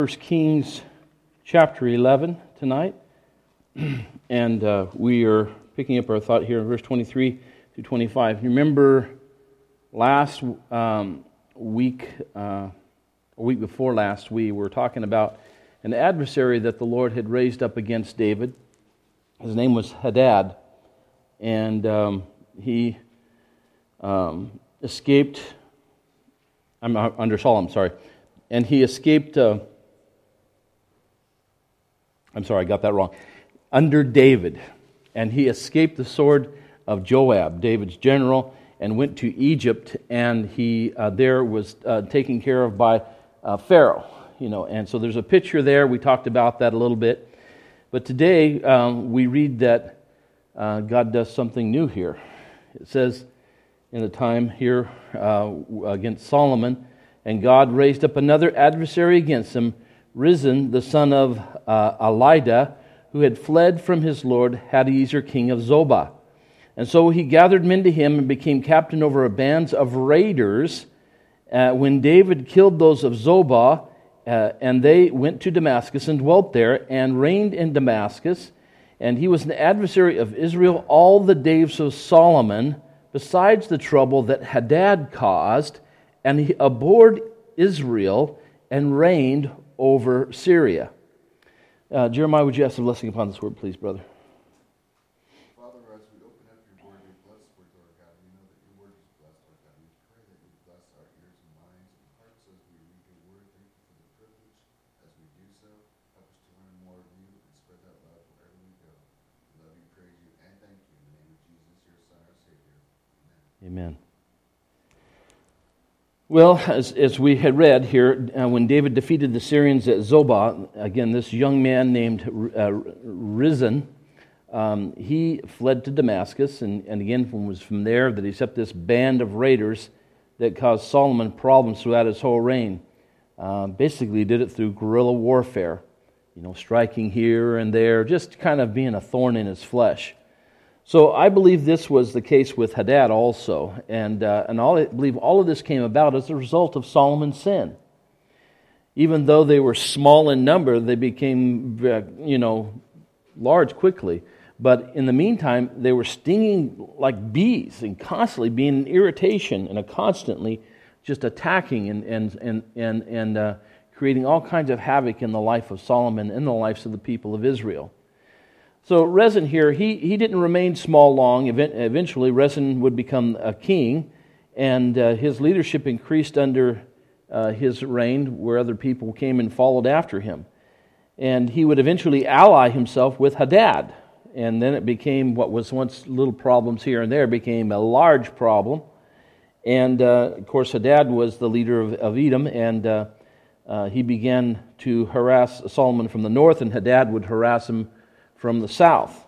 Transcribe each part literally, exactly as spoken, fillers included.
First Kings chapter eleven tonight, and uh, we are picking up our thought here in verse twenty-three to twenty-five. Remember last um, week, uh, a week before last, we were talking about an adversary that the Lord had raised up against David. His name was Hadad, and um, he um, escaped, I'm under Saul, I'm sorry, and he escaped... Uh, I'm sorry, I got that wrong. Under David. And he escaped the sword of Joab, David's general, and went to Egypt, and he uh, there was uh, taken care of by uh, Pharaoh. You know, and so there's a picture there. We talked about that a little bit. But today um, we read that uh, God does something new here. It says in the time here uh, against Solomon, and God raised up another adversary against him, Rezin, the son of uh, Elida, who had fled from his lord Hadaezer, king of Zobah. And so he gathered men to him and became captain over a band of raiders. Uh, when David killed those of Zobah, uh, and they went to Damascus and dwelt there and reigned in Damascus. And he was an adversary of Israel all the days of Solomon, besides the trouble that Hadad caused. And he abhorred Israel and reigned over Syria. Uh, Jeremiah, would you ask a blessing upon this word, please, brother? Father, as we open up your word, your blessed word, Lord God, we know that your word is blessed, Lord God. We pray that you bless our ears and minds and hearts as we read your word. Thank you for the privilege as we do so. Help us to learn more of you and spread that love wherever we go. We love you, praise you, and thank you in the name of Jesus, your Son, our Savior. Amen. Amen. Well, as, as we had read here, uh, when David defeated the Syrians at Zobah, again, this young man named uh, Rezin, um, he fled to Damascus, and, and again, it was from there that he set this band of raiders that caused Solomon problems throughout his whole reign. Uh, basically, he did it through guerrilla warfare, you know, striking here and there, just kind of being a thorn in his flesh. So I believe this was the case with Hadad also, and uh, and all, I believe all of this came about as a result of Solomon's sin. Even though they were small in number, they became, uh, you know, large quickly. But in the meantime, they were stinging like bees and constantly being an irritation and a constantly just attacking and and and and, and uh, creating all kinds of havoc in the life of Solomon and the lives of the people of Israel. So Rezin here, he, he didn't remain small long. Eventually, Rezin would become a king, and uh, his leadership increased under uh, his reign, where other people came and followed after him. And he would eventually ally himself with Hadad, and then it became what was once little problems here and there became a large problem. And uh, of course, Hadad was the leader of, of Edom, and uh, uh, he began to harass Solomon from the north, and Hadad would harass him from the south.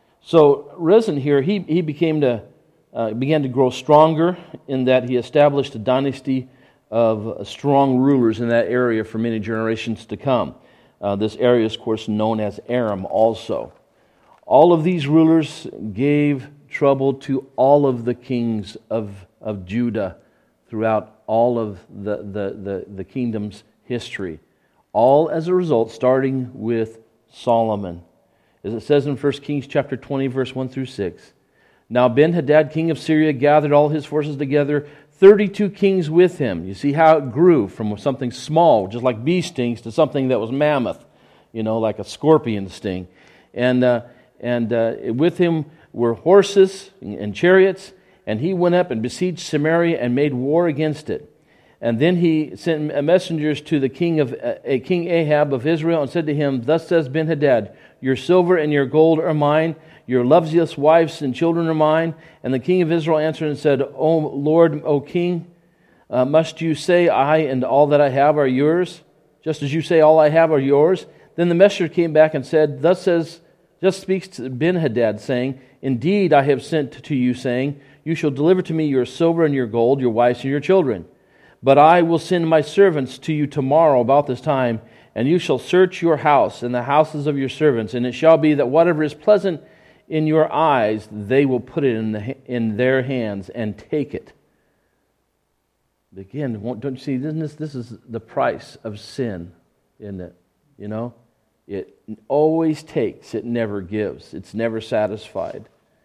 So Rezin here, he, he became to, uh, began to grow stronger in that he established a dynasty of strong rulers in that area for many generations to come. Uh, this area is, of course, known as Aram also. All of these rulers gave trouble to all of the kings of, of Judah throughout all of the, the, the, the kingdom's history. All as a result, starting with Solomon. As it says in First Kings chapter twenty, verse one through six. Now Ben-Hadad, king of Syria, gathered all his forces together, thirty-two kings with him. You see how it grew from something small, just like bee stings, to something that was mammoth, you know, like a scorpion sting. And uh, and uh, with him were horses and chariots, and he went up and besieged Samaria and made war against it. And then he sent messengers to the king of uh, King Ahab of Israel and said to him, Thus says Ben-Hadad, your silver and your gold are mine, your loveliest wives and children are mine. And the king of Israel answered and said, O Lord, O king, uh, must you say, I and all that I have are yours? Just as you say, all I have are yours? Then the messenger came back and said, Thus says, just speaks to Ben-Hadad, saying, Indeed, I have sent to you, saying, You shall deliver to me your silver and your gold, your wives and your children. But I will send my servants to you tomorrow about this time, and you shall search your house and the houses of your servants, and it shall be that whatever is pleasant in your eyes, they will put it in, the, in their hands and take it. Again, don't you see, isn't this, this is the price of sin. isn't it? You know? It always takes, it never gives. It's never satisfied.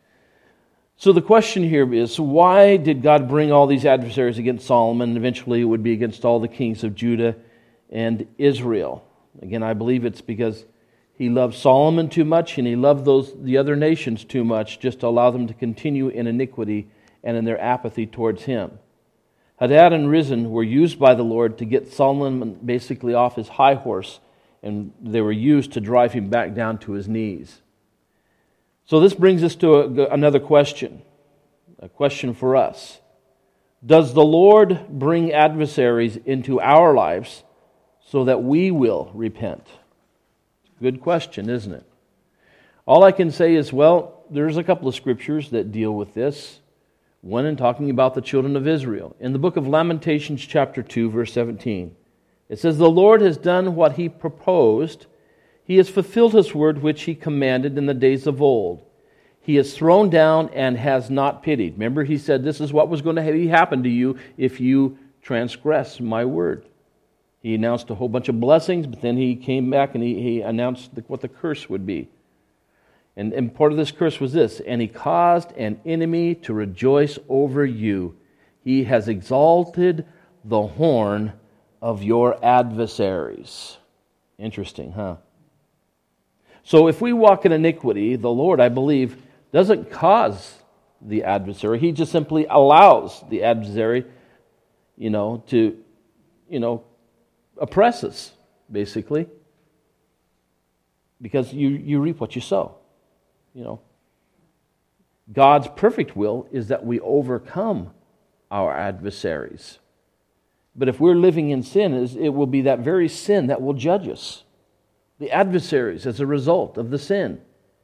So the question here is, why did God bring all these adversaries against Solomon? And eventually it would be against all the kings of Judah and Israel. Again, I believe it's because he loved Solomon too much and he loved those the other nations too much just to allow them to continue in iniquity and in their apathy towards him. Hadad and Rezin were used by the Lord to get Solomon basically off his high horse, and they were used to drive him back down to his knees. So this brings us to a, another question, a question for us. Does the Lord bring adversaries into our lives so that we will repent? Good question, isn't it? All I can say is, well, there's a couple of scriptures that deal with this. One in talking about the children of Israel. In the book of Lamentations chapter two, verse seventeen, it says, "The Lord has done what He proposed. He has fulfilled His word which He commanded in the days of old. He has thrown down and has not pitied." Remember, He said this is what was going to happen to you if you transgress my word. He announced a whole bunch of blessings, but then He came back and He, he announced what the curse would be. And, and part of this curse was this: "And He caused an enemy to rejoice over you. He has exalted the horn of your adversaries." Interesting, huh? So if we walk in iniquity, the Lord, I believe, doesn't cause the adversary. He just simply allows the adversary, you know, to, you know, oppress us, basically. Because you, you reap what you sow. You know, God's perfect will is that we overcome our adversaries. But if we're living in sin, it will be that very sin that will judge us. The adversaries as a result of the sin.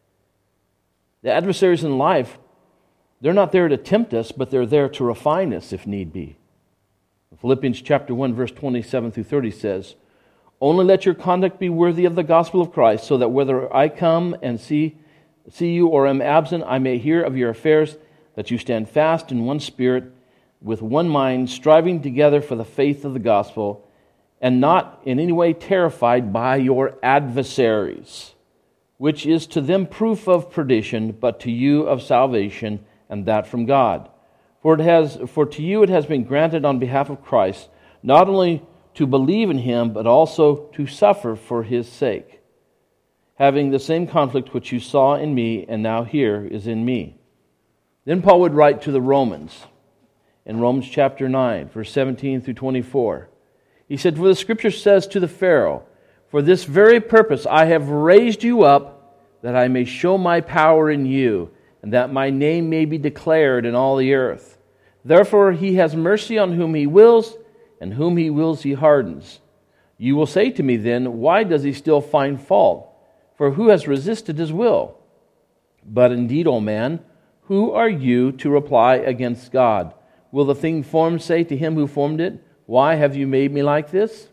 The adversaries in life, they're not there to tempt us, but they're there to refine us if need be. Philippians chapter one, verse twenty-seven through thirty says, "Only let your conduct be worthy of the gospel of Christ, so that whether I come and see see you or am absent, I may hear of your affairs, that you stand fast in one spirit, with one mind, striving together for the faith of the gospel, and not in any way terrified by your adversaries, which is to them proof of perdition, but to you of salvation, and that from God. For it has, for to you it has been granted on behalf of Christ, not only to believe in Him, but also to suffer for His sake, having the same conflict which you saw in me and now hear is in me." Then Paul would write to the Romans in Romans chapter nine, verse seventeen through twenty-four. He said, "For the Scripture says to the Pharaoh, for this very purpose I have raised you up, that I may show my power in you, and that my name may be declared in all the earth. Therefore He has mercy on whom He wills, and whom He wills He hardens. You will say to me then, why does He still find fault? For who has resisted His will? But indeed, O man, who are you to reply against God? Will the thing formed say to Him who formed it, why have you made me like this?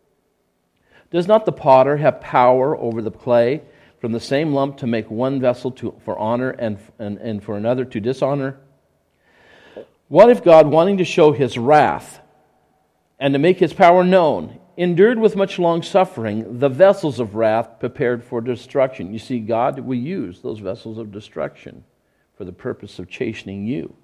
Does not the potter have power over the clay, from the same lump to make one vessel to, for honor and, and, and for another to dishonor? What if God, wanting to show His wrath and to make His power known, endured with much long suffering the vessels of wrath prepared for destruction? You see, God will use those vessels of destruction for the purpose of chastening you.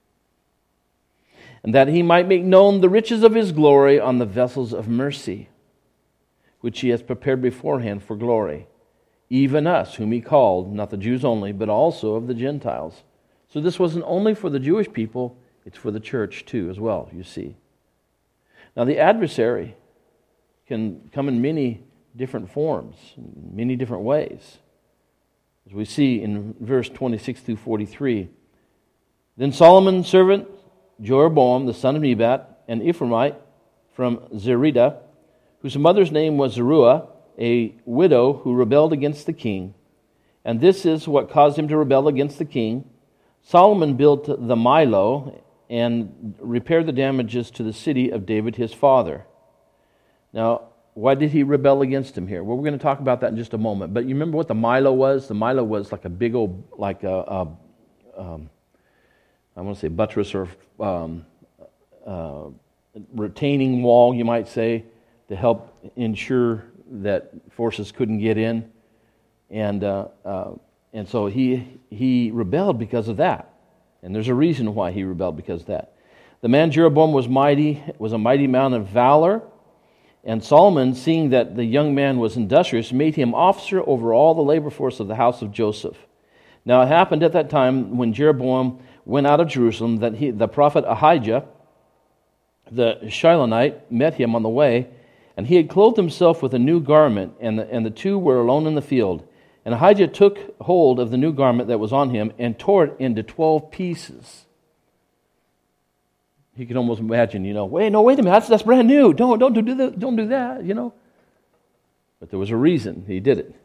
And that He might make known the riches of His glory on the vessels of mercy, which He has prepared beforehand for glory, even us, whom He called, not the Jews only, but also of the Gentiles. So this wasn't only for the Jewish people, it's for the church too, as well, you see. Now the adversary can come in many different forms, many different ways. As we see in verse twenty-six through forty-three, "Then Solomon's servant Jeroboam, the son of Nebat, an Ephraimite from Zerida, whose mother's name was Zeruiah, a widow who rebelled against the king. And this is what caused him to rebel against the king. Solomon built the Milo and repaired the damages to the city of David his father." Now, why did he rebel against him here? Well, we're going to talk about that in just a moment. But you remember what the Milo was? The Milo was like a big old, like a, a um, I want to say buttress or um, uh, retaining wall, you might say, to help ensure that forces couldn't get in, and uh, uh, and so he he rebelled because of that. And there's a reason why he rebelled because of that. The man Jeroboam was mighty, was a mighty man of valor, and Solomon, seeing that the young man was industrious, made him officer over all the labor force of the house of Joseph. Now it happened at that time when Jeroboam went out of Jerusalem that he, the prophet Ahijah, the Shilonite, met him on the way, and he had clothed himself with a new garment, and the, and the two were alone in the field. And Ahijah took hold of the new garment that was on him and tore it into twelve pieces. You can almost imagine, you know, wait, no, wait a minute, that's, that's brand new. Don't, don't do that, don't do that, you know. But there was a reason he did it.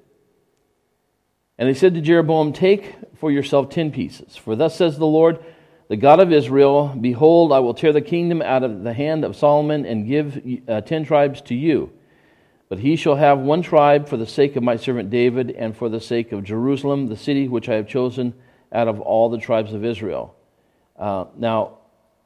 And he said to Jeroboam, take for yourself ten pieces. For thus says the Lord, the God of Israel, behold, I will tear the kingdom out of the hand of Solomon and give uh, ten tribes to you. But he shall have one tribe for the sake of my servant David and for the sake of Jerusalem, the city which I have chosen out of all the tribes of Israel. Uh, now,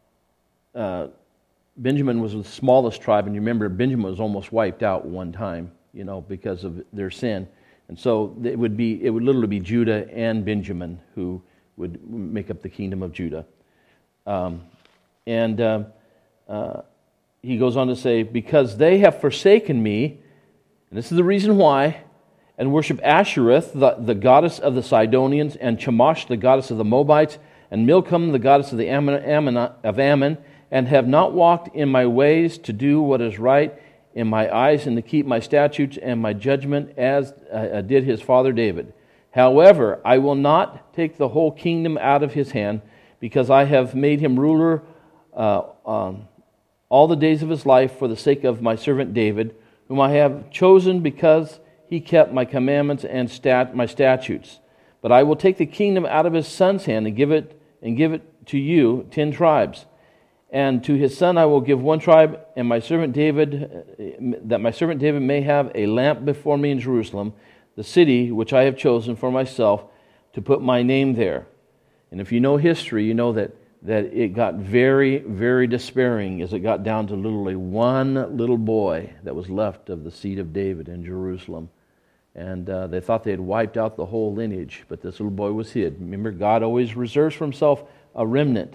uh, Benjamin was the smallest tribe, and you remember Benjamin was almost wiped out one time, you know, because of their sin. And so it would be it would literally be Judah and Benjamin who would make up the kingdom of Judah. Um, and uh, uh, he goes on to say, because they have forsaken me, and this is the reason why, and worship Ashereth, the, the goddess of the Sidonians, and Chemosh, the goddess of the Moabites, and Milcom, the goddess of the Ammon, Ammon, of Ammon, and have not walked in my ways to do what is right in my eyes and to keep my statutes and my judgment as uh, did his father David. However, I will not take the whole kingdom out of his hand, because I have made him ruler uh, um, all the days of his life for the sake of my servant David, whom I have chosen because he kept my commandments and stat- my statutes. But I will take the kingdom out of his son's hand and give it and give it to you, ten tribes. And to his son I will give one tribe, and my servant David, that my servant David may have a lamp before me in Jerusalem, the city which I have chosen for myself, to put my name there. And if you know history, you know that, that it got very, very despairing as it got down to literally one little boy that was left of the seed of David in Jerusalem. And uh, they thought they had wiped out the whole lineage, but this little boy was hid. Remember, God always reserves for himself a remnant.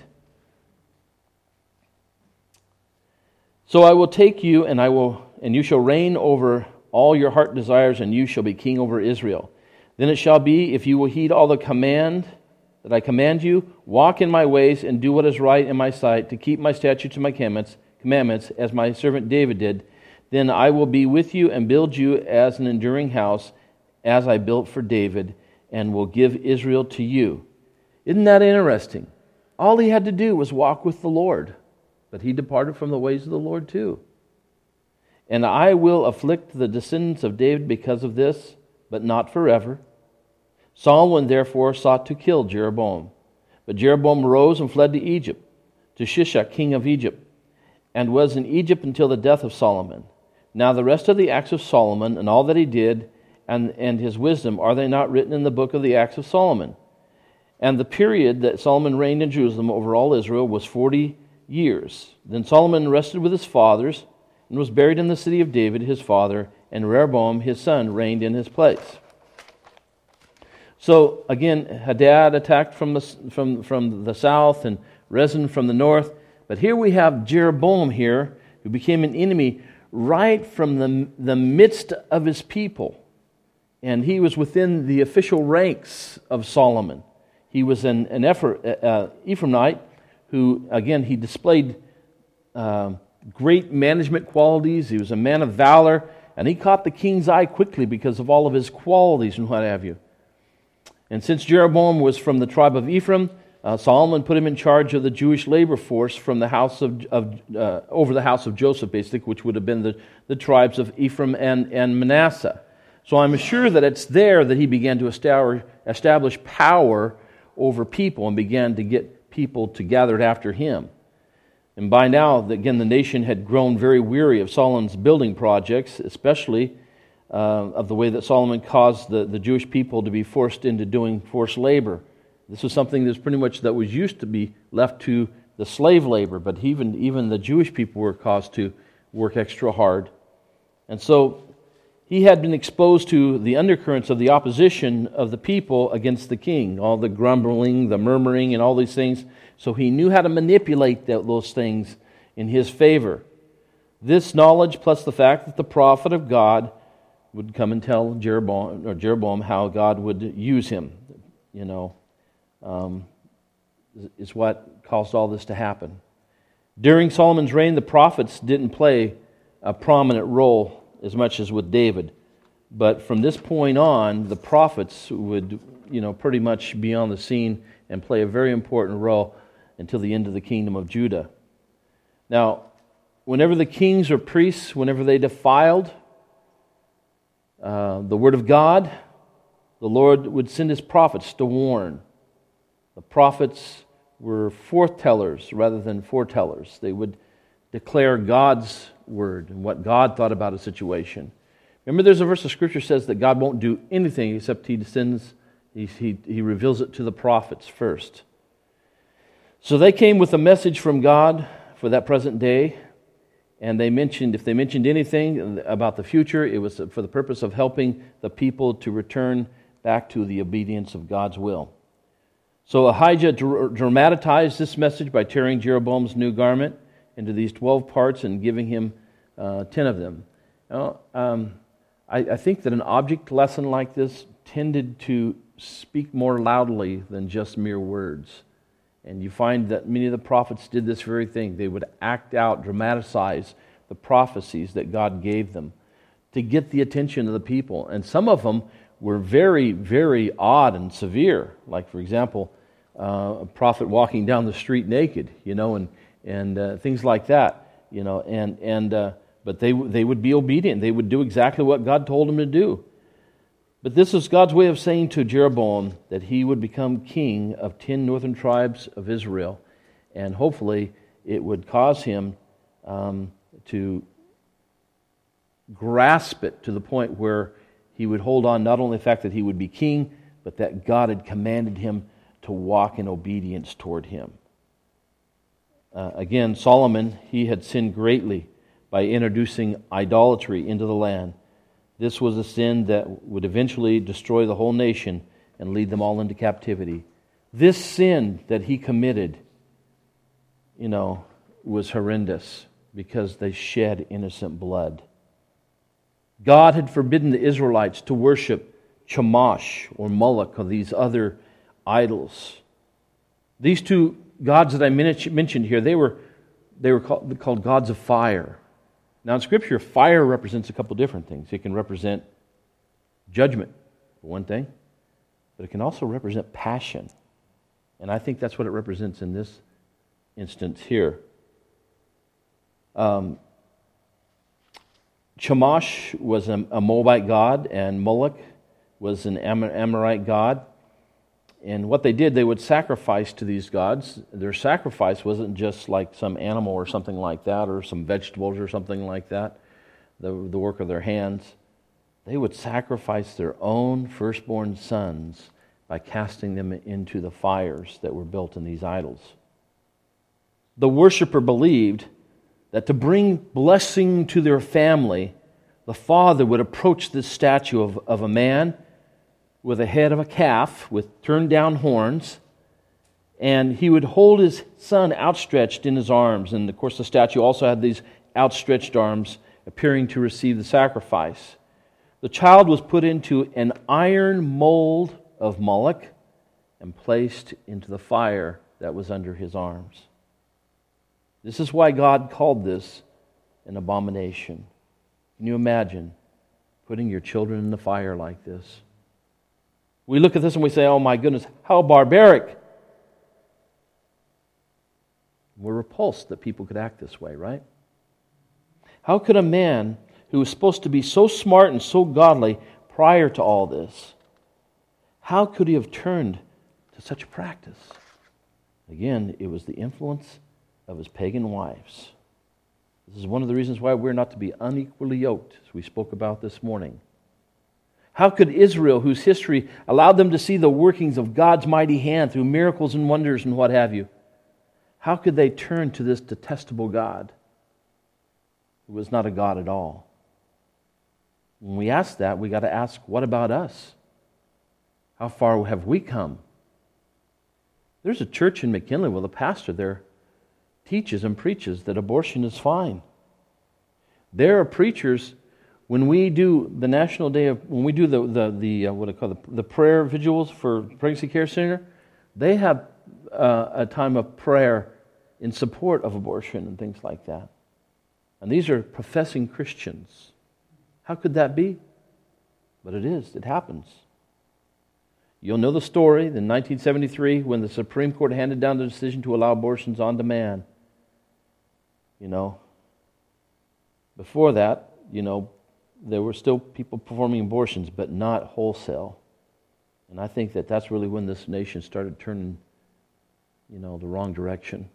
So I will take you, and I will, and you shall reign over all your heart desires, and you shall be king over Israel. Then it shall be, if you will heed all the command that I command you, walk in my ways, and do what is right in my sight, to keep my statutes and my commandments, commandments, as my servant David did, then I will be with you and build you as an enduring house, as I built for David, and will give Israel to you. Isn't that interesting? All he had to do was walk with the Lord. But he departed from the ways of the Lord too. And I will afflict the descendants of David because of this, but not forever. Solomon therefore sought to kill Jeroboam. But Jeroboam rose and fled to Egypt, to Shishak, king of Egypt, and was in Egypt until the death of Solomon. Now the rest of the acts of Solomon, and all that he did, and, and his wisdom, are they not written in the book of the acts of Solomon? And the period that Solomon reigned in Jerusalem over all Israel was forty years. Then Solomon rested with his fathers and was buried in the city of David his father, and Rehoboam his son reigned in his place. So again, Hadad attacked from the from from the south and Rezin from the north, but here we have Jeroboam here, who became an enemy right from the the midst of his people, and he was within the official ranks of Solomon. He was an an uh, Ephraimite, who, again, he displayed uh, great management qualities. He was a man of valor, and he caught the king's eye quickly because of all of his qualities and what have you. And since Jeroboam was from the tribe of Ephraim, uh, Solomon put him in charge of the Jewish labor force from the house of, of uh, over the house of Joseph, basically, which would have been the, the tribes of Ephraim and, and Manasseh. So I'm sure that it's there that he began to establish, establish power over people and began to get people to gather after him. And by now, again, the nation had grown very weary of Solomon's building projects, especially uh, of the way that Solomon caused the, the Jewish people to be forced into doing forced labor. This was something that's pretty much that was used to be left to the slave labor, but even, even the Jewish people were caused to work extra hard. And so he had been exposed to the undercurrents of the opposition of the people against the king, all the grumbling, the murmuring, and all these things. So he knew how to manipulate those things in his favor. This knowledge, plus the fact that the prophet of God would come and tell Jeroboam, or Jeroboam how God would use him, you know, um, is what caused all this to happen. During Solomon's reign, the prophets didn't play a prominent role as much as with David. But from this point on, the prophets would, you know, pretty much be on the scene and play a very important role until the end of the kingdom of Judah. Now, whenever the kings or priests, whenever they defiled uh, the word of God, the Lord would send his prophets to warn. The prophets were forthtellers rather than foretellers. They would declare God's word and what God thought about a situation. Remember, there's a verse of Scripture says that God won't do anything except He sends, He, he, he reveals it to the prophets first. So they came with a message from God for that present day, and they mentioned, if they mentioned anything about the future, it was for the purpose of helping the people to return back to the obedience of God's will. So Ahijah dramatized this message by tearing Jeroboam's new garment into these twelve parts and giving him uh, ten of them. Now, um, I, I think that an object lesson like this tended to speak more loudly than just mere words. And you find that many of the prophets did this very thing. They would act out, dramatize the prophecies that God gave them to get the attention of the people. And some of them were very, very odd and severe. Like, for example, uh, a prophet walking down the street naked, you know, and and uh, things like that, you know, and and uh, but they they would be obedient. They would do exactly what God told them to do. But this is God's way of saying to Jeroboam that he would become king of ten northern tribes of Israel, and hopefully it would cause him um, to grasp it to the point where he would hold on not only the fact that he would be king, but that God had commanded him to walk in obedience toward him. Uh, again, Solomon, he had sinned greatly by introducing idolatry into the land. This was a sin that would eventually destroy the whole nation and lead them all into captivity. This sin that he committed, you know, was horrendous because they shed innocent blood. God had forbidden the Israelites to worship Chemosh or Moloch or these other idols. These two gods that I mentioned here, they were they were called, called gods of fire. Now in Scripture, fire represents a couple different things. It can represent judgment, for one thing, but it can also represent passion. And I think that's what it represents in this instance here. Um, Chemosh was a, a Moabite god, and Moloch was an Amorite god. And what they did, they would sacrifice to these gods. Their sacrifice wasn't just like some animal or something like that, or some vegetables or something like that, the, the work of their hands. They would sacrifice their own firstborn sons by casting them into the fires that were built in these idols. The worshiper believed that to bring blessing to their family, the father would approach this statue of, of a man with a head of a calf with turned down horns, and he would hold his son outstretched in his arms. And of course the statue also had these outstretched arms appearing to receive the sacrifice. The child was put into an iron mold of Moloch and placed into the fire that was under his arms. This is why God called this an abomination. Can you imagine putting your children in the fire like this? We look at this and we say, oh my goodness, how barbaric. We're repulsed that people could act this way, right? How could a man who was supposed to be so smart and so godly prior to all this, how could he have turned to such a practice? Again, it was the influence of his pagan wives. This is one of the reasons why we're not to be unequally yoked, as we spoke about this morning. How could Israel, whose history allowed them to see the workings of God's mighty hand through miracles and wonders and what have you, how could they turn to this detestable God who was not a God at all? When we ask that, we got to ask, what about us? How far have we come? There's a church in McKinley with a pastor there teaches and preaches that abortion is fine. There are preachers, when we do the National Day of, when we do the, the, the uh, what do I call it, the, the prayer vigils for Pregnancy Care Center, they have uh, a time of prayer in support of abortion and things like that. And these are professing Christians. How could that be? But it is. It happens. You'll know the story in nineteen seventy-three when the Supreme Court handed down the decision to allow abortions on demand. You know, before that, you know, there were still people performing abortions, but not wholesale. And I think that that's really when this nation started turning, you know, the wrong direction.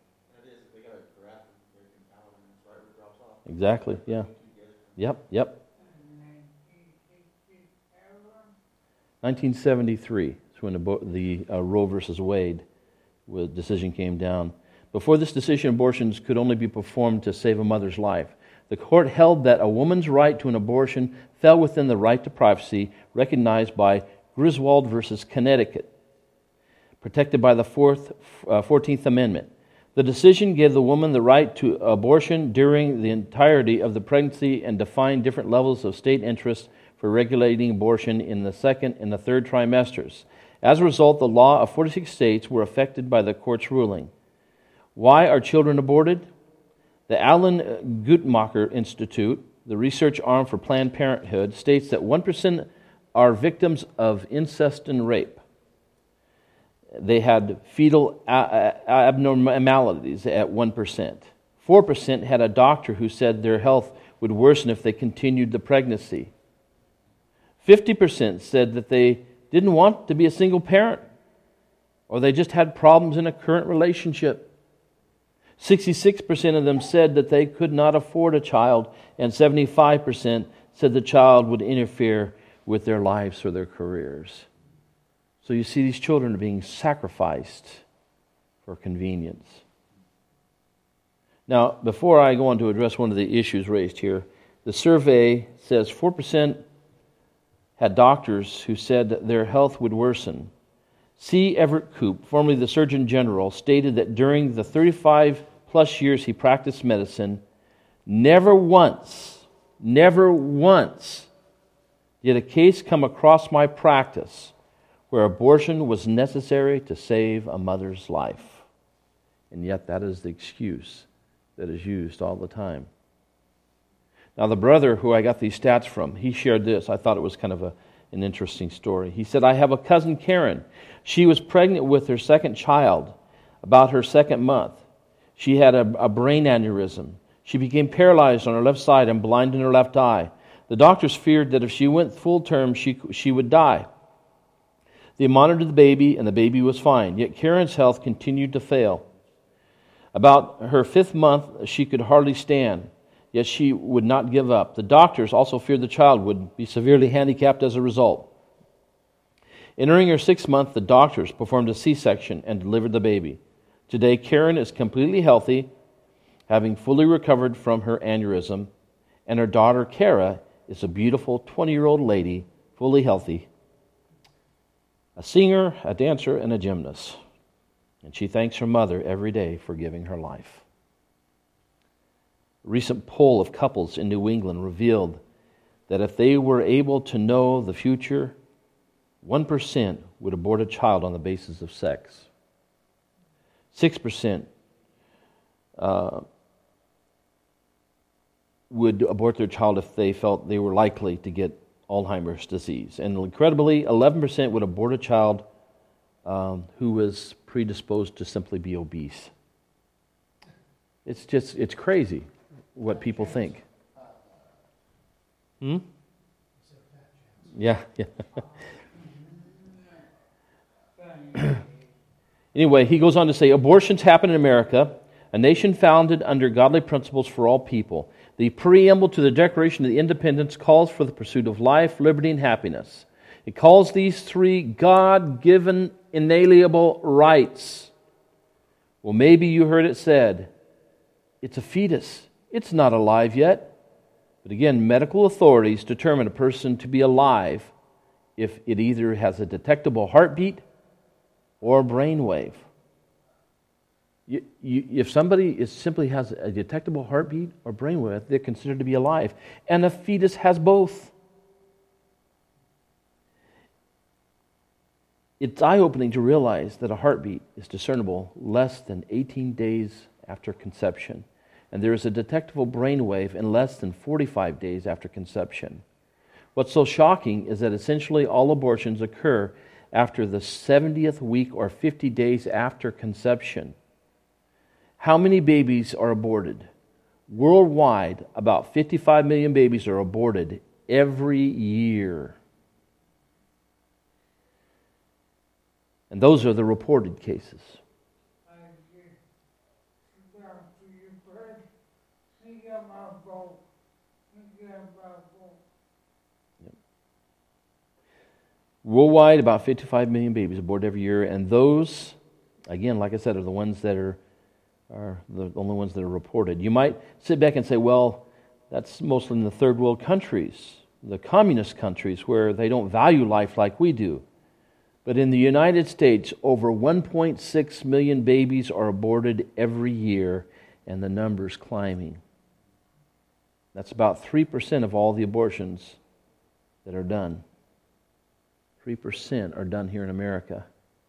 Exactly, yeah. Yep, yep. nineteen seventy-three is when the, the uh, Roe versus Wade decision came down. Before this decision, abortions could only be performed to save a mother's life. The court held that a woman's right to an abortion fell within the right to privacy recognized by Griswold versus Connecticut, protected by the fourth, uh, fourteenth Amendment. The decision gave the woman the right to abortion during the entirety of the pregnancy and defined different levels of state interest for regulating abortion in the second and the third trimesters. As a result, the law of forty-six states were affected by the court's ruling. Why are children aborted? The Alan Guttmacher Institute, the research arm for Planned Parenthood, states that one percent are victims of incest and rape. They had fetal abnormalities at one percent. four percent had a doctor who said their health would worsen if they continued the pregnancy. fifty percent said that they didn't want to be a single parent, or they just had problems in a current relationship. sixty-six percent of them said that they could not afford a child, and seventy-five percent said the child would interfere with their lives or their careers. So you see, these children are being sacrificed for convenience. Now, before I go on to address one of the issues raised here, the survey says four percent had doctors who said that their health would worsen. C. Everett Koop, formerly the Surgeon General, stated that during the thirty-five plus years he practiced medicine, never once, never once did a case come across my practice where abortion was necessary to save a mother's life. And yet that is the excuse that is used all the time. Now the brother who I got these stats from, he shared this. I thought it was kind of a, an interesting story. He said, I have a cousin, Karen. She was pregnant with her second child, about her second month. She had a, a brain aneurysm. She became paralyzed on her left side and blind in her left eye. The doctors feared that if she went full term, she, she would die. They monitored the baby, and the baby was fine. Yet Karen's health continued to fail. About her fifth month, she could hardly stand, yet she would not give up. The doctors also feared the child would be severely handicapped as a result. Entering her sixth month, the doctors performed a C-section and delivered the baby. Today, Karen is completely healthy, having fully recovered from her aneurysm, and her daughter, Kara, is a beautiful twenty-year-old lady, fully healthy, a singer, a dancer, and a gymnast. And she thanks her mother every day for giving her life. A recent poll of couples in New England revealed that if they were able to know the future, one percent would abort a child on the basis of sex. six percent uh, would abort their child if they felt they were likely to get Alzheimer's disease. And incredibly, eleven percent would abort a child um, who was predisposed to simply be obese. It's just, it's crazy what people think. Hmm? Yeah, yeah. Anyway, he goes on to say, abortions happen in America, a nation founded under godly principles for all people. The preamble to the Declaration of Independence calls for the pursuit of life, liberty, and happiness. It calls these three God-given, inalienable rights. Well, maybe you heard it said, it's a fetus. It's not alive yet. But again, medical authorities determine a person to be alive if it either has a detectable heartbeat or a brain wave. You, you, if somebody is, simply has a detectable heartbeat or brain wave, they're considered to be alive. And a fetus has both. It's eye-opening to realize that a heartbeat is discernible less than eighteen days after conception, and there is a detectable brain wave in less than forty-five days after conception. What's so shocking is that essentially all abortions occur after the seventieth week or fifty days after conception. How many babies are aborted? Worldwide, about fifty-five million babies are aborted every year. And those are the reported cases. Yep. Worldwide, about fifty-five million babies aborted every year, and those, again, like I said, are the ones that are are the only ones that are reported. You might sit back and say, well, that's mostly in the third world countries, the communist countries, where they don't value life like we do. But in the United States, over one point six million babies are aborted every year, and the number's climbing. That's about three percent of all the abortions that are done. three percent are done here in America.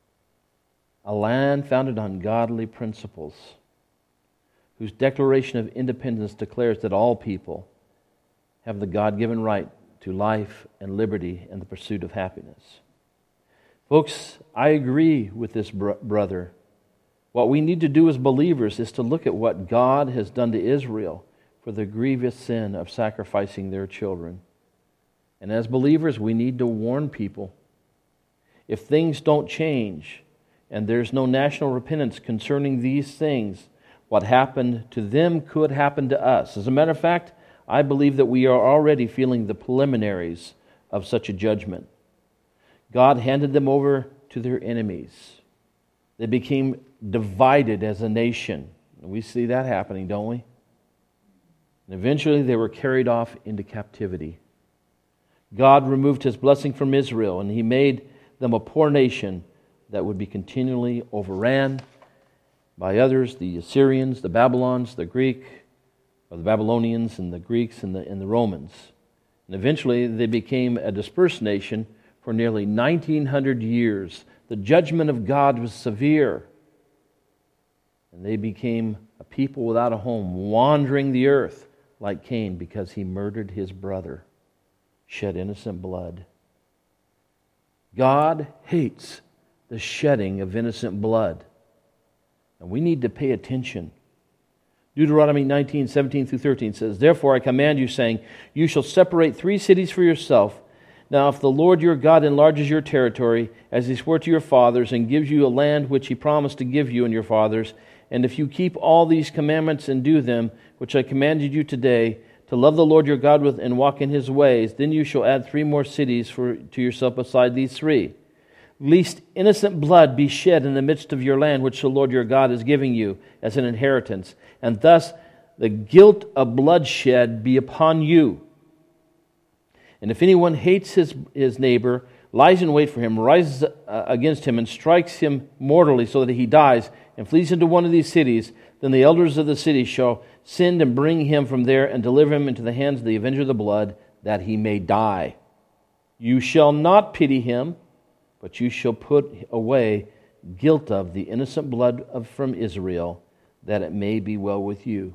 A land founded on godly principles, whose Declaration of Independence declares that all people have the God-given right to life and liberty and the pursuit of happiness. Folks, I agree with this br- brother. What we need to do as believers is to look at what God has done to Israel for the grievous sin of sacrificing their children. And as believers, we need to warn people. If things don't change and there's no national repentance concerning these things, what happened to them could happen to us. As a matter of fact, I believe that we are already feeling the preliminaries of such a judgment. God handed them over to their enemies. They became divided as a nation. We see that happening, don't we? And eventually they were carried off into captivity. God removed His blessing from Israel, and He made them a poor nation that would be continually overran by others, the Assyrians, the Babylons, the Greek, or the Babylonians and the Greeks and the, and the Romans. And eventually they became a dispersed nation for nearly nineteen hundred years. The judgment of God was severe. And they became a people without a home, wandering the earth like Cain because he murdered his brother, shed innocent blood. God hates the shedding of innocent blood. And we need to pay attention. Deuteronomy nineteen, seventeen through thirteen says, "Therefore I command you, saying, you shall separate three cities for yourself. Now if the Lord your God enlarges your territory, as He swore to your fathers, and gives you a land which He promised to give you and your fathers, and if you keep all these commandments and do them, which I commanded you today, to love the Lord your God with and walk in His ways, then you shall add three more cities for to yourself beside these three. Lest innocent blood be shed in the midst of your land, which the Lord your God is giving you as an inheritance, and thus the guilt of bloodshed be upon you. And if anyone hates his, his neighbor, lies in wait for him, rises uh, against him, and strikes him mortally so that he dies, and flees into one of these cities, then the elders of the city shall send and bring him from there and deliver him into the hands of the avenger of the blood, that he may die. You shall not pity him, but you shall put away guilt of the innocent blood of, from Israel, that it may be well with you."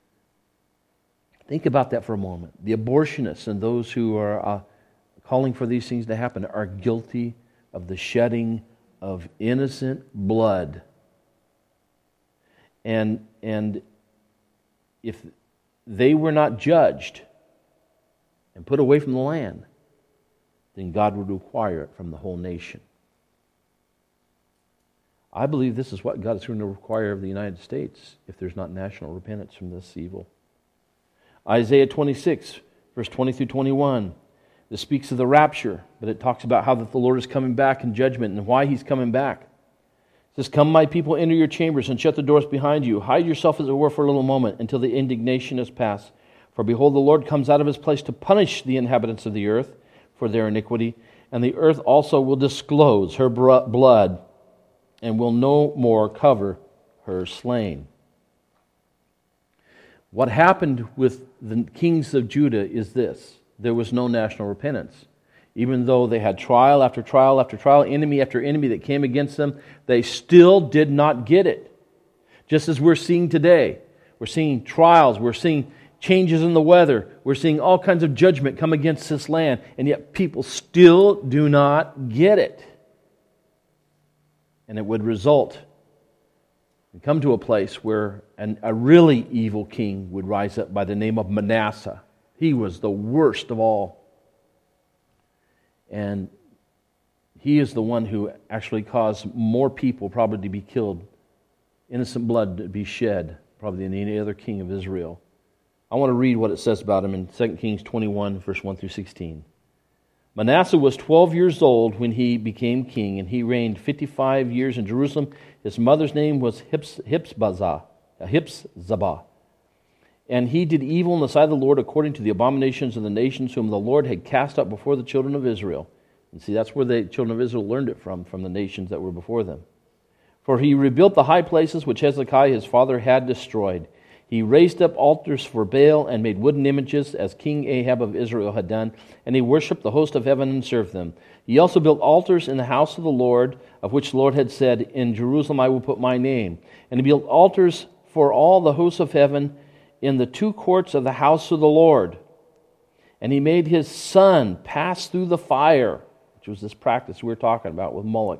Think about that for a moment. The abortionists and those who are uh, calling for these things to happen are guilty of the shedding of innocent blood. And, and if they were not judged and put away from the land, then God would require it from the whole nation. I believe this is what God is going to require of the United States if there's not national repentance from this evil. Isaiah twenty-six, verse twenty through twenty-one. This speaks of the rapture, but it talks about how that the Lord is coming back in judgment and why He's coming back. It says, "Come, my people, enter your chambers and shut the doors behind you. Hide yourself as it were for a little moment until the indignation is past. For behold, the Lord comes out of his place to punish the inhabitants of the earth for their iniquity, and the earth also will disclose her blood, and will no more cover her slain. What happened with the kings of Judah is this: there was no national repentance. Even though they had trial after trial after trial, enemy after enemy that came against them, they still did not get it. Just as we're seeing today. We're seeing trials, we're seeing changes in the weather, we're seeing all kinds of judgment come against this land, and yet people still do not get it. And it would result and come to a place where an, a really evil king would rise up by the name of Manasseh. He was the worst of all. And he is the one who actually caused more people probably to be killed, innocent blood to be shed, probably than any other king of Israel. I want to read what it says about him in Second Kings twenty-one, verse one through sixteen. Manasseh was twelve years old when he became king, and he reigned fifty-five years in Jerusalem. His mother's name was Hipsbazah, Hipszabah. And he did evil in the sight of the Lord according to the abominations of the nations whom the Lord had cast up before the children of Israel. And see, that's where the children of Israel learned it from, from the nations that were before them. For he rebuilt the high places which Hezekiah his father had destroyed. He raised up altars for Baal and made wooden images, as King Ahab of Israel had done, and he worshipped the host of heaven and served them. He also built altars in the house of the Lord, of which the Lord had said, In Jerusalem I will put my name. And he built altars for all the hosts of heaven in the two courts of the house of the Lord. And he made his son pass through the fire, which was this practice we were talking about with Moloch.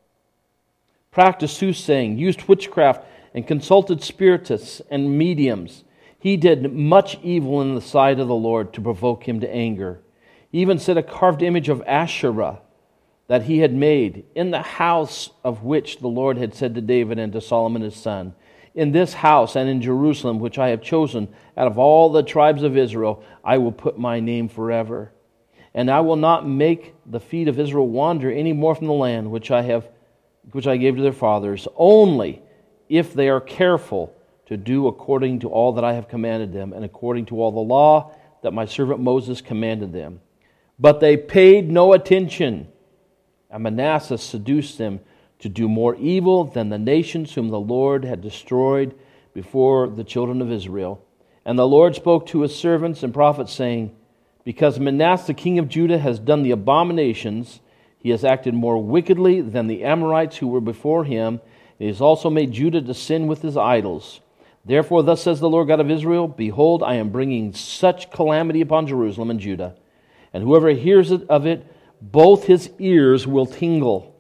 Practiced soothsaying, used witchcraft, and consulted spiritists and mediums. He did much evil in the sight of the Lord to provoke him to anger. He even set a carved image of Asherah that he had made in the house of which the Lord had said to David and to Solomon his son, In this house and in Jerusalem, which I have chosen out of all the tribes of Israel, I will put my name forever. And I will not make the feet of Israel wander any more from the land which I have, which I gave to their fathers, only if they are careful to do according to all that I have commanded them, and according to all the law that my servant Moses commanded them. But they paid no attention, and Manasseh seduced them to do more evil than the nations whom the Lord had destroyed before the children of Israel. And the Lord spoke to his servants and prophets, saying, Because Manasseh king of Judah has done the abominations, he has acted more wickedly than the Amorites who were before him. He has also made Judah to sin with his idols. Therefore, thus says the Lord God of Israel, Behold, I am bringing such calamity upon Jerusalem and Judah, and whoever hears of it, both his ears will tingle.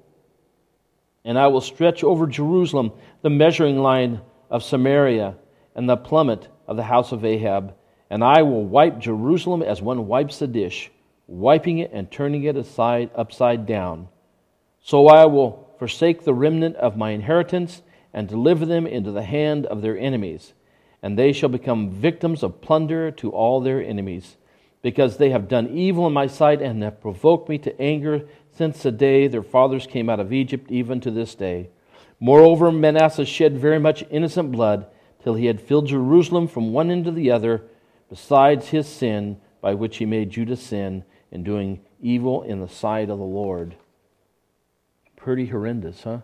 And I will stretch over Jerusalem the measuring line of Samaria and the plummet of the house of Ahab, and I will wipe Jerusalem as one wipes a dish, wiping it and turning it aside upside down. So I will forsake the remnant of my inheritance, and deliver them into the hand of their enemies. And they shall become victims of plunder to all their enemies, because they have done evil in my sight, and have provoked me to anger since the day their fathers came out of Egypt, even to this day. Moreover, Manasseh shed very much innocent blood, till he had filled Jerusalem from one end to the other, besides his sin, by which he made Judah sin, in doing evil in the sight of the Lord. Pretty horrendous, huh?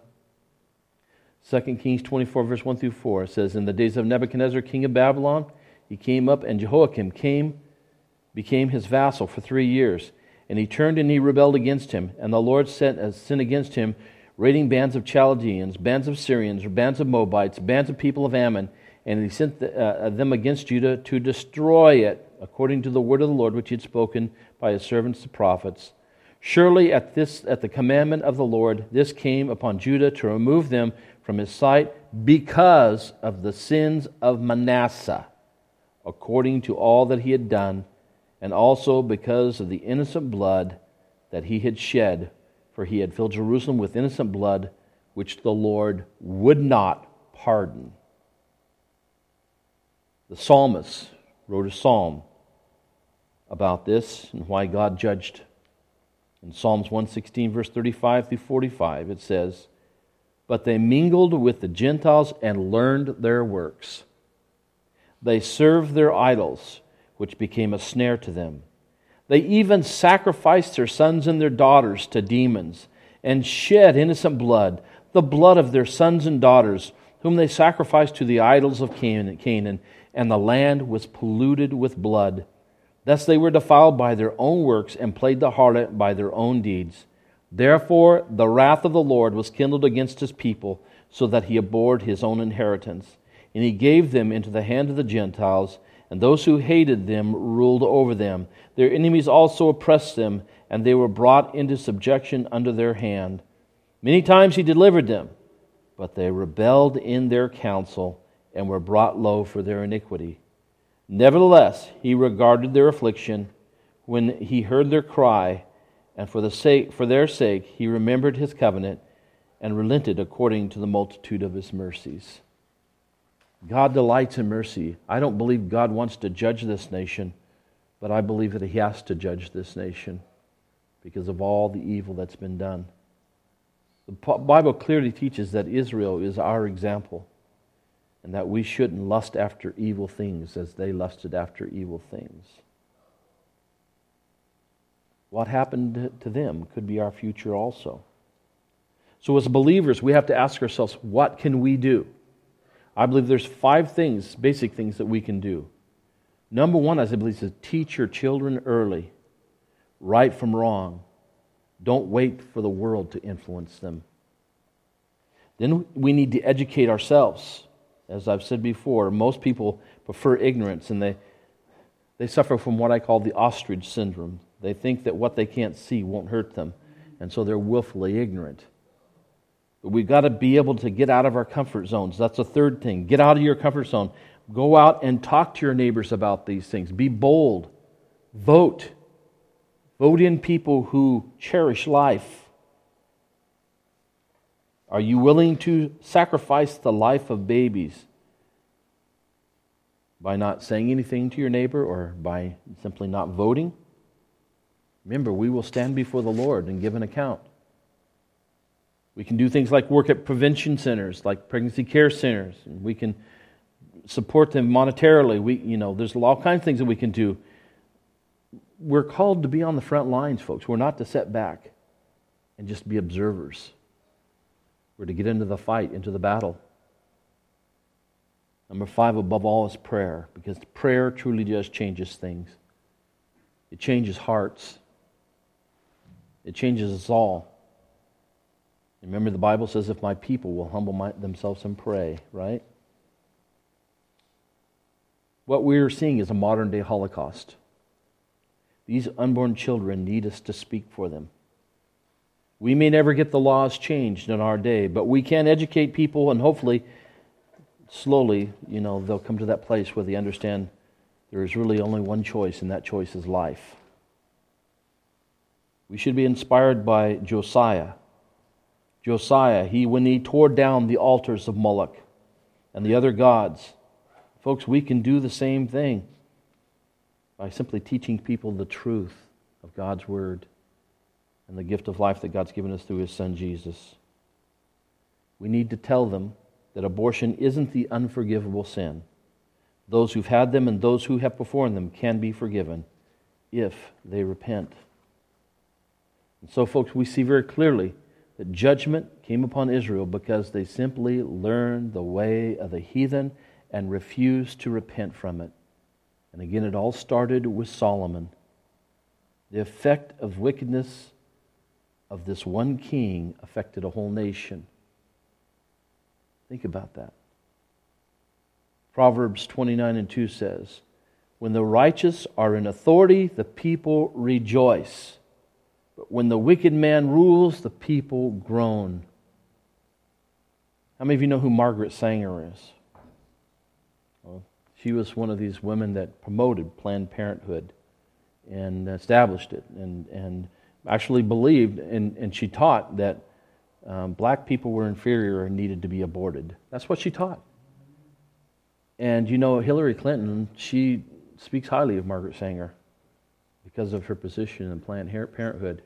Second Kings twenty-four, verse one through four says, In the days of Nebuchadnezzar, king of Babylon, he came up, and Jehoiakim came, became his vassal for three years. And he turned and he rebelled against him. And the Lord sent a sin against him, raiding bands of Chaldeans, bands of Syrians, bands of Moabites, bands of people of Ammon. And he sent the, uh, them against Judah to destroy it, according to the word of the Lord, which he had spoken by his servants the prophets. Surely at this, at the commandment of the Lord, this came upon Judah to remove them from his sight because of the sins of Manasseh, according to all that he had done, and also because of the innocent blood that he had shed, for he had filled Jerusalem with innocent blood, which the Lord would not pardon. The psalmist wrote a psalm about this and why God judged. In Psalms one sixteen, verse thirty-five through forty-five, it says, But they mingled with the Gentiles and learned their works. They served their idols, which became a snare to them. They even sacrificed their sons and their daughters to demons, and shed innocent blood, the blood of their sons and daughters, whom they sacrificed to the idols of Canaan, and the land was polluted with blood. Thus they were defiled by their own works, and played the harlot by their own deeds. Therefore the wrath of the Lord was kindled against his people, so that he abhorred his own inheritance. And he gave them into the hand of the Gentiles, and those who hated them ruled over them. Their enemies also oppressed them, and they were brought into subjection under their hand. Many times he delivered them, but they rebelled in their counsel, and were brought low for their iniquity. Nevertheless, he regarded their affliction when he heard their cry, and for the sake for their sake he remembered his covenant, and relented according to the multitude of his mercies. God delights in mercy. I don't believe God wants to judge this nation, but I believe that he has to judge this nation because of all the evil that's been done. The Bible clearly teaches that Israel is our example, and that we shouldn't lust after evil things as they lusted after evil things. What happened to them could be our future also. So as believers, we have to ask ourselves, what can we do? I believe there's five things, basic things that we can do. Number one, as I believe, is teach your children early, right from wrong. Don't wait for the world to influence them. Then we need to educate ourselves. As I've said before, most people prefer ignorance, and they they suffer from what I call the ostrich syndrome. They think that what they can't see won't hurt them, and so they're willfully ignorant. But we've got to be able to get out of our comfort zones. That's the third thing. Get out of your comfort zone. Go out and talk to your neighbors about these things. Be bold. Vote. Vote in people who cherish life. Are you willing to sacrifice the life of babies by not saying anything to your neighbor or by simply not voting? Remember, we will stand before the Lord and give an account. We can do things like work at prevention centers, like pregnancy care centers, and we can support them monetarily. We, you know, there's all kinds of things that we can do. We're called to be on the front lines, folks. We're not to sit back and just be observers. We're to get into the fight, into the battle. Number five, above all, is prayer, because prayer truly just changes things. It changes hearts. It changes us all. Remember, the Bible says, if my people will humble my, themselves and pray, right? What we're seeing is a modern-day Holocaust. These unborn children need us to speak for them. We may never get the laws changed in our day, but we can educate people, and hopefully, slowly, you know, they'll come to that place where they understand there is really only one choice, and that choice is life. We should be inspired by Josiah. Josiah, he when he tore down the altars of Moloch and the other gods. Folks, we can do the same thing by simply teaching people the truth of God's Word and the gift of life that God's given us through His Son Jesus. We need to tell them that abortion isn't the unforgivable sin. Those who've had them and those who have performed them can be forgiven if they repent. And so, folks, we see very clearly that judgment came upon Israel because they simply learned the way of the heathen and refused to repent from it. And again, it all started with Solomon. The effect of wickedness of this one king affected a whole nation. Think about that. Proverbs twenty-nine and two says, when the righteous are in authority, the people rejoice. But when the wicked man rules, the people groan. How many of you know who Margaret Sanger is? Well, she was one of these women that promoted Planned Parenthood and established it, and, and actually believed, and, and she taught that um, black people were inferior and needed to be aborted. That's what she taught. And you know, Hillary Clinton, she speaks highly of Margaret Sanger because of her position in Planned Parenthood.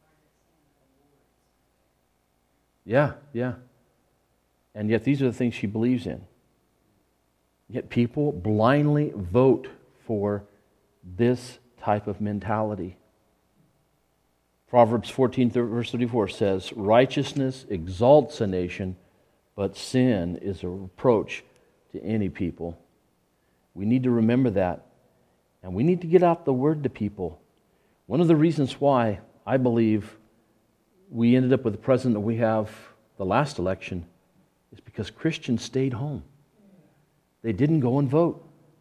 Yeah, yeah. And yet these are the things she believes in. Yet people blindly vote for this type of mentality. Proverbs fourteen, verse thirty-four says, righteousness exalts a nation, but sin is a reproach to any people. We need to remember that, and we need to get out the word to people. One of the reasons why I believe we ended up with the president that we have the last election is because Christians stayed home. They didn't go and vote.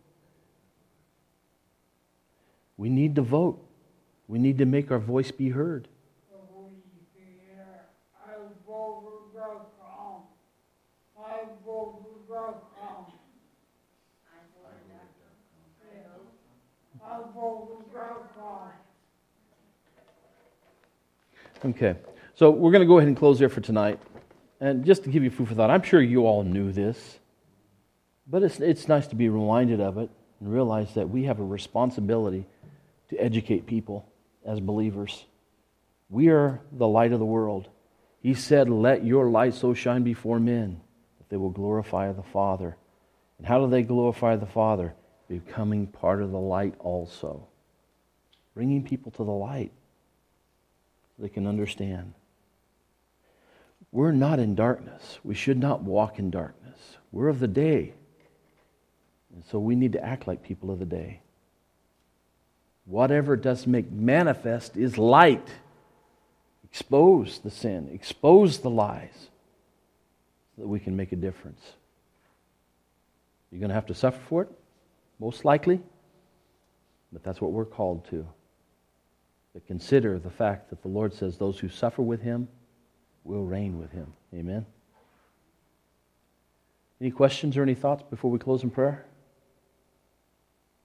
We need to vote. We need to make our voice be heard. Okay, so we're going to go ahead and close there for tonight. And just to give you food for thought, I'm sure you all knew this, but it's it's nice to be reminded of it and realize that we have a responsibility to educate people as believers. We are the light of the world. He said, let your light so shine before men that they will glorify the Father. And how do they glorify the Father? Becoming part of the light also. Bringing people to the light so they can understand. We're not in darkness. We should not walk in darkness. We're of the day. And so we need to act like people of the day. Whatever does make manifest is light. Expose the sin. Expose the lies so that we can make a difference. You're going to have to suffer for it, most likely, but that's what we're called to. But consider the fact that the Lord says those who suffer with Him will reign with Him. Amen? Any questions or any thoughts before we close in prayer?